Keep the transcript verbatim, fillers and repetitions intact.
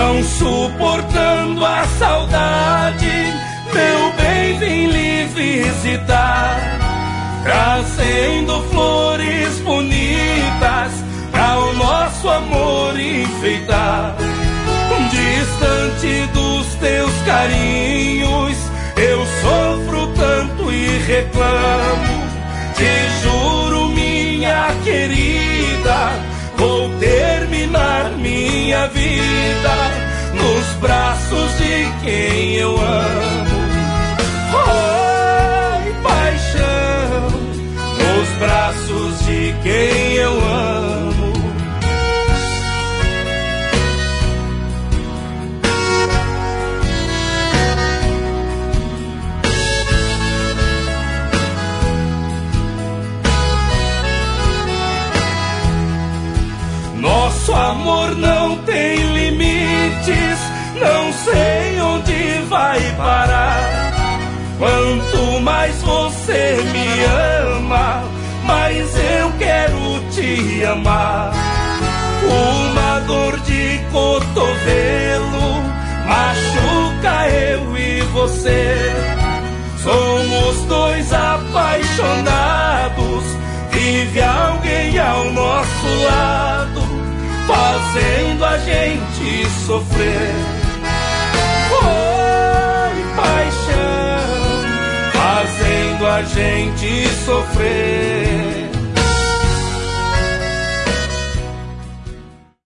Não suportando a saudade, meu bem, vim lhe visitar, trazendo flores bonitas pra o nosso amor enfeitar. Distante dos teus carinhos, eu sofro tanto e reclamo. Te juro, minha querida, vou terminar minha vida nos braços de quem eu amo. Ai, paixão, nos braços de quem eu amo. Nosso amor não tem limites, não sei onde vai parar. Quanto mais você me ama, mais eu quero te amar. Uma dor de cotovelo machuca eu e você. Somos dois apaixonados, vive alguém ao nosso lado, fazendo a gente sofrer. Oi, paixão, fazendo a gente sofrer.